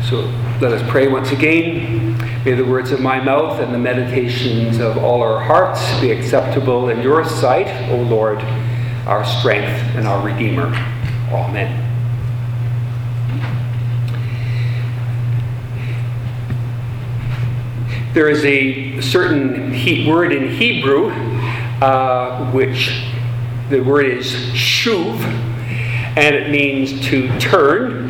So let us pray once again. May the words of my mouth and the meditations of all our hearts be acceptable in your sight, O Lord, our strength and our Redeemer. Amen. There is a certain word in Hebrew, which the word is shuv, and it means to turn,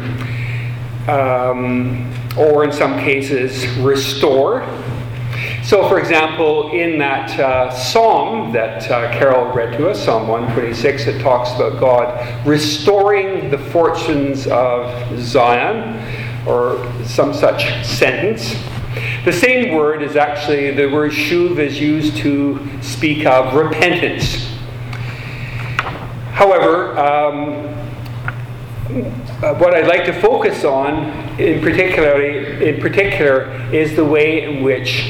or in some cases, restore. So, for example, in that psalm that Carol read to us, Psalm 126, it talks about God restoring the fortunes of Zion, or some such sentence. The same word is actually, the word shuv is used to speak of repentance. However, what I'd like to focus on in particular is the way in which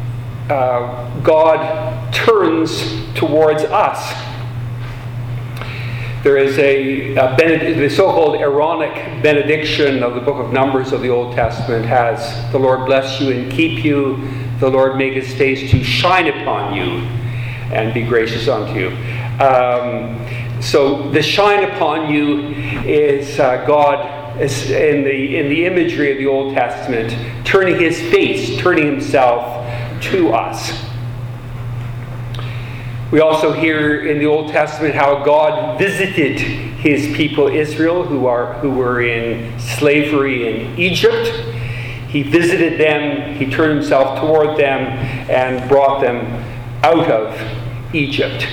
God turns towards us. There is the so-called Aaronic benediction of the book of Numbers of the Old Testament has, the Lord bless you and keep you, the Lord make his face to shine upon you and be gracious unto you. So the shine upon you is God is in the imagery of the Old Testament, turning his face, turning himself to us. We also hear in the Old Testament how God visited his people Israel who were in slavery in Egypt. He visited them, he turned himself toward them and brought them out of Egypt.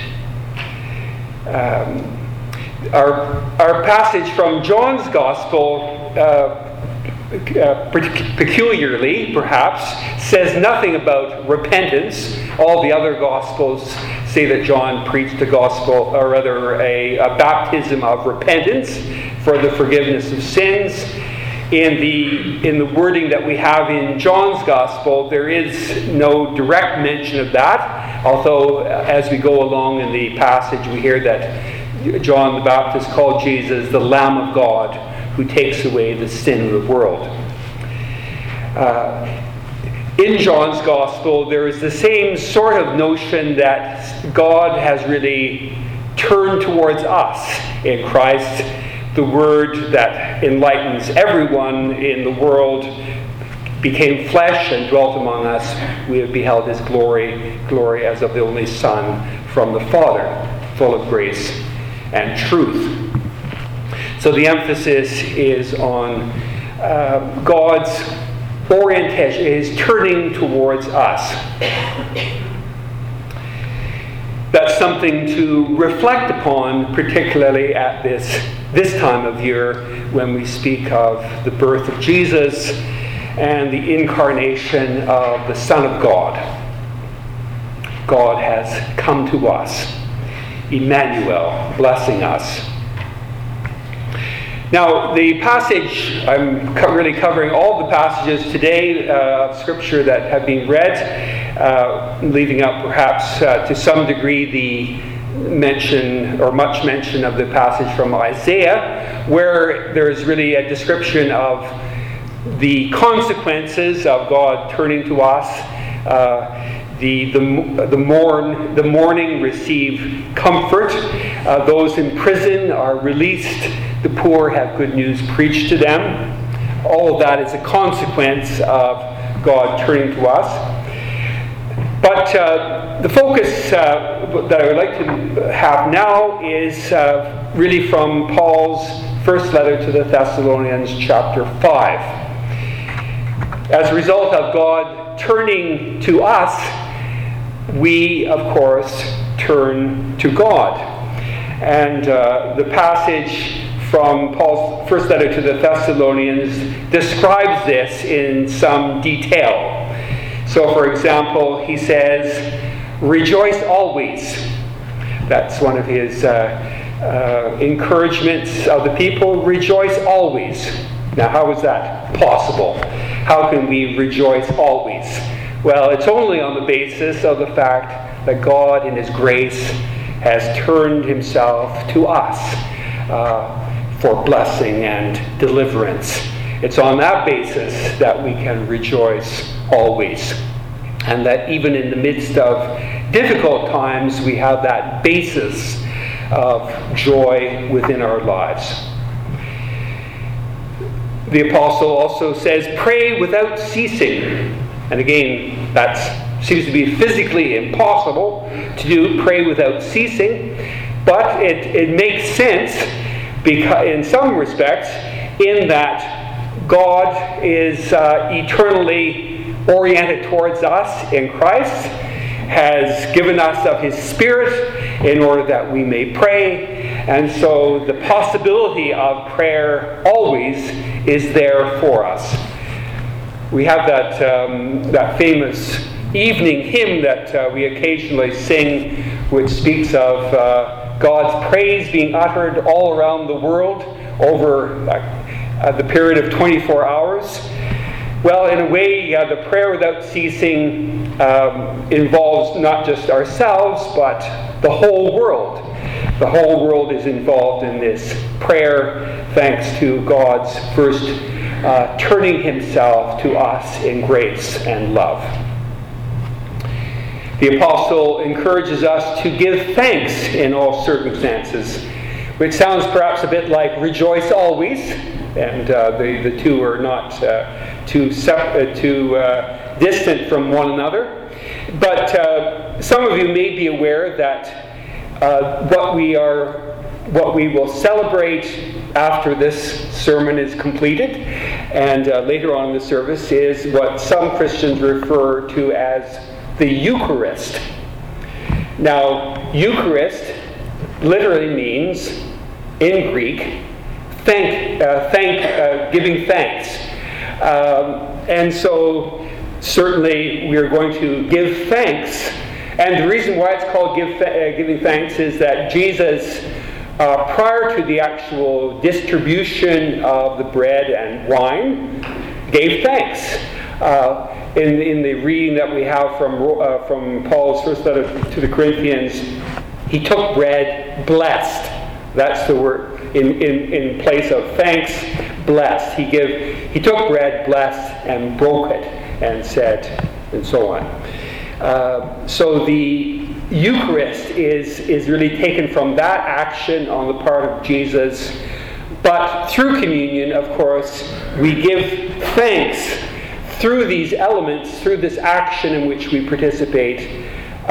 Our passage from John's Gospel, peculiarly perhaps, says nothing about repentance. All the other Gospels say that John preached a gospel, or rather a baptism of repentance for the forgiveness of sins. In the wording that we have in John's Gospel, there is no direct mention of that, although as we go along in the passage we hear that John the Baptist called Jesus the Lamb of God who takes away the sin of the world. In John's Gospel, there is the same sort of notion that God has really turned towards us in Christ. The Word that enlightens everyone in the world became flesh and dwelt among us. We have beheld his glory as of the only Son from the Father, full of grace and truth. So the emphasis is on God's orientation, is turning towards us. That's something to reflect upon, particularly at this time of year when we speak of the birth of Jesus and the incarnation of the Son of God. God has come to us, Emmanuel, blessing us. Now, the passage, I'm really covering all the passages today of Scripture that have been read, leaving out perhaps to some degree the mention or much mention of the passage from Isaiah, where there is really a description of the consequences of God turning to us. The mourning receive comfort. Those in prison are released. The poor have good news preached to them. All of that is a consequence of God turning to us. But the focus that I would like to have now is really from Paul's first letter to the Thessalonians, chapter 5. As a result of God turning to us, we, of course, turn to God. And the passage from Paul's first letter to the Thessalonians describes this in some detail. So, for example, he says, "Rejoice always." That's one of his encouragements of the people. Rejoice always. Now, how is that possible? How can we rejoice always? Well, it's only on the basis of the fact that God, in his grace, has turned himself to us for blessing and deliverance It's on that basis that we can rejoice always. And that even in the midst of difficult times, we have that basis of joy within our lives. The apostle also says, pray without ceasing. And again, that seems to be physically impossible to do, pray without ceasing. But it makes sense because, in some respects, in that God is eternally oriented towards us in Christ, has given us of His Spirit in order that we may pray. And so the possibility of prayer always is there for us. We have that famous evening hymn that we occasionally sing, which speaks of God's praise being uttered all around the world over the period of 24 hours. Well, in a way, the prayer without ceasing involves not just ourselves, but the whole world. The whole world is involved in this prayer, thanks to God's first turning Himself to us in grace and love. The apostle encourages us to give thanks in all circumstances, which sounds perhaps a bit like rejoice always, and the two are not too distant from one another. But some of you may be aware that what we will celebrate after this sermon is completed, and later on in the service, is what some Christians refer to as the Eucharist. Now, Eucharist literally means, in Greek, giving thanks. And so, certainly, we are going to give thanks. And the reason why it's called giving thanks is that Jesus, prior to the actual distribution of the bread and wine, gave thanks. In the reading that we have from Paul's first letter to the Corinthians, he took bread, blessed. That's the word. In place of thanks, blessed. He took bread, blessed, and broke it, and said, and so on. So the Eucharist is really taken from that action on the part of Jesus. But through communion, of course, we give thanks through these elements, through this action in which we participate,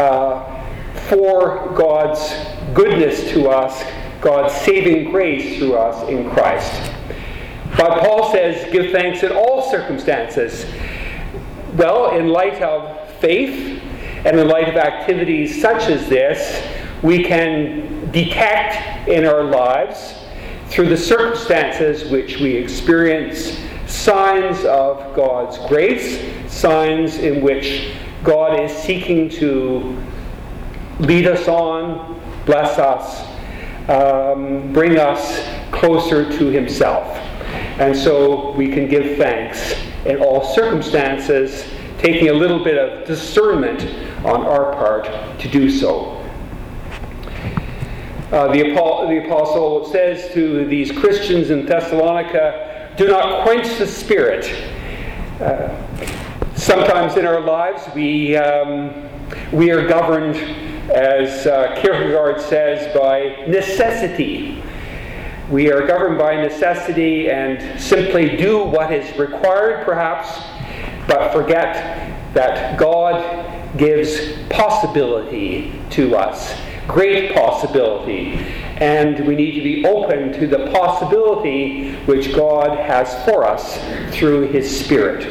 for God's goodness to us, God's saving grace through us in Christ. But Paul says, give thanks in all circumstances. Well, in light of faith, and in light of activities such as this, we can detect in our lives, through the circumstances which we experience, signs of God's grace, signs in which God is seeking to lead us on, bless us, bring us closer to Himself. And so we can give thanks in all circumstances, taking a little bit of discernment on our part to do so. The apostle says to these Christians in Thessalonica, do not quench the Spirit. Sometimes in our lives we are governed, as Kierkegaard says, by necessity. We are governed by necessity and simply do what is required, perhaps, but forget that God gives possibility to us, great possibility. And we need to be open to the possibility which God has for us through His Spirit.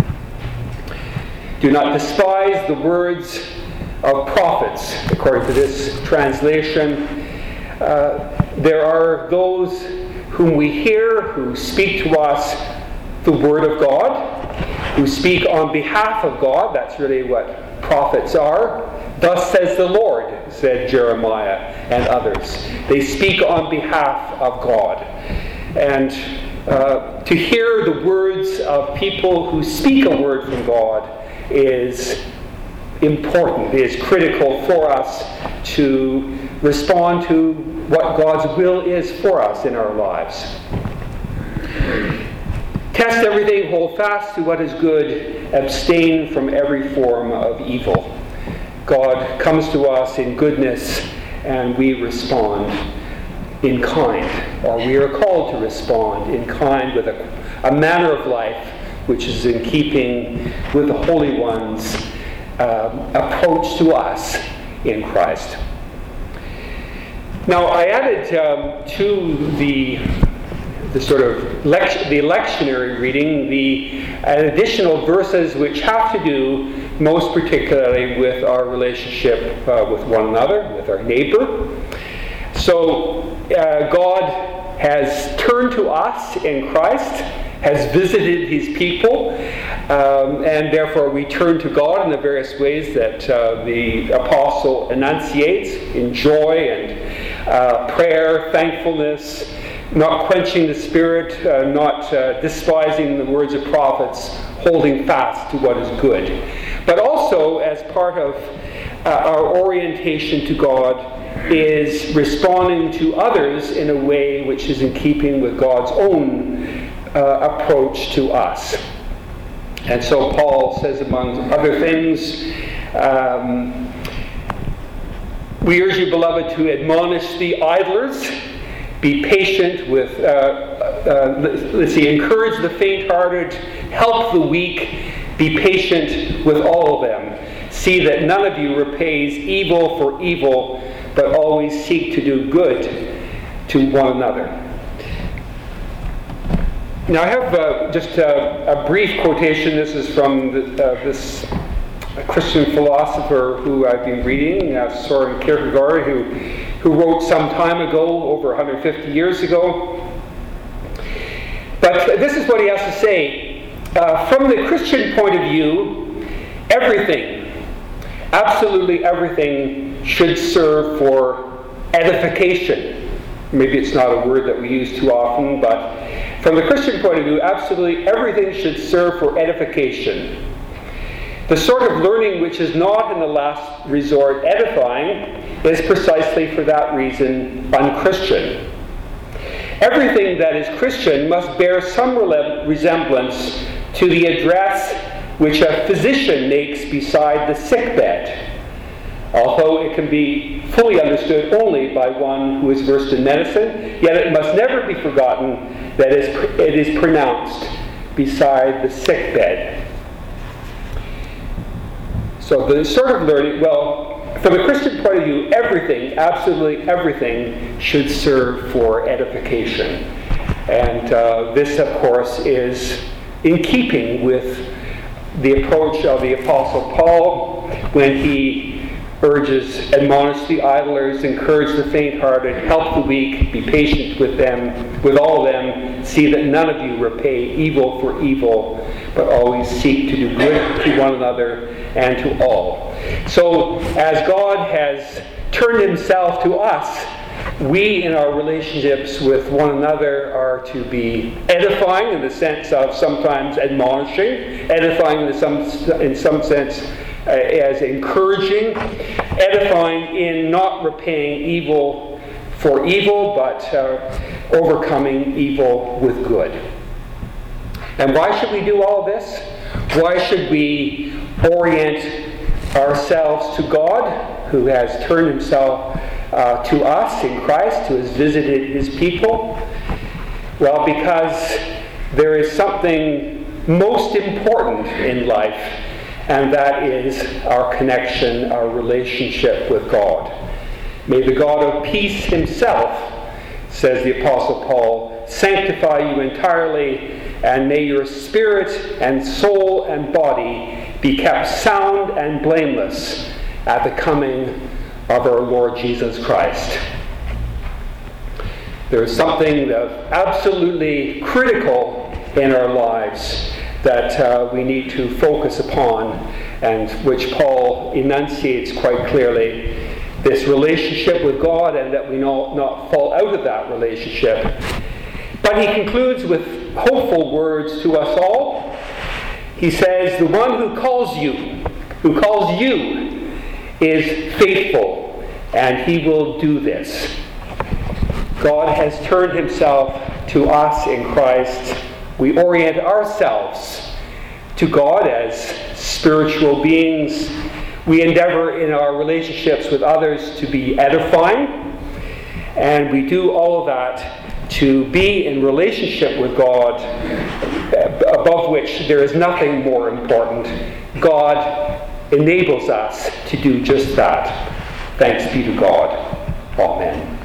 Do not despise the words of prophets, according to this translation. There are those whom we hear who speak to us the Word of God, who speak on behalf of God. That's really what prophets are. Thus says the Lord, said Jeremiah and others. They speak on behalf of God. And to hear the words of people who speak a word from God is important, is critical for us to respond to what God's will is for us in our lives. Test everything, hold fast to what is good, abstain from every form of evil. God comes to us in goodness, and we respond in kind, or we are called to respond in kind with a manner of life which is in keeping with the Holy One's approach to us in Christ. Now, I added to the sort of the lectionary reading the additional verses which have to do most particularly with our relationship with one another, with our neighbor. So God has turned to us in Christ, has visited his people, and therefore we turn to God in the various ways that the apostle enunciates in joy and prayer, thankfulness, not quenching the spirit, not despising the words of prophets, holding fast to what is good. But also, as part of our orientation to God, is responding to others in a way which is in keeping with God's own approach to us. And so Paul says, among other things, we urge you, beloved, to admonish the idlers, be patient with, encourage the faint-hearted, help the weak, be patient with all of them. See that none of you repays evil for evil, but always seek to do good to one another. Now I have just a brief quotation. This is from this Christian philosopher who I've been reading, Søren Kierkegaard, who wrote some time ago, over 150 years ago. But this is what he has to say. From the Christian point of view, everything, absolutely everything, should serve for edification. Maybe it's not a word that we use too often, but from the Christian point of view, absolutely everything should serve for edification. The sort of learning which is not, in the last resort, edifying is precisely for that reason unchristian. Everything that is Christian must bear some resemblance to the address which a physician makes beside the sickbed, although it can be fully understood only by one who is versed in medicine, yet it must never be forgotten that it is pronounced beside the sickbed. So the sort of learning, from a Christian point of view, everything, absolutely everything, should serve for edification. And this, of course, is in keeping with the approach of the Apostle Paul when he urges, admonish the idlers, encourage the faint-hearted, help the weak, be patient with them, with all of them, see that none of you repay evil for evil, but always seek to do good to one another and to all. So, as God has turned himself to us, we in our relationships with one another are to be edifying in the sense of sometimes admonishing, edifying in some sense as encouraging, edifying in not repaying evil for evil, but overcoming evil with good. And why should we do all this? Why should we orient ourselves to God, who has turned himself to us in Christ, who has visited his people? Well, because there is something most important in life, and that is our connection, our relationship with God. May the God of peace himself, says the Apostle Paul, sanctify you entirely, and may your spirit and soul and body be kept sound and blameless at the coming of our Lord Jesus Christ. There is something absolutely critical in our lives that we need to focus upon, and which Paul enunciates quite clearly, this relationship with God, and that we not fall out of that relationship. But he concludes with hopeful words to us all. He says, the one who calls you is faithful, and he will do this. God has turned himself to us in Christ. We orient ourselves to God as spiritual beings. We endeavor in our relationships with others to be edifying. And we do all of that to be in relationship with God, above which there is nothing more important. God enables us to do just that. Thanks be to God. Amen.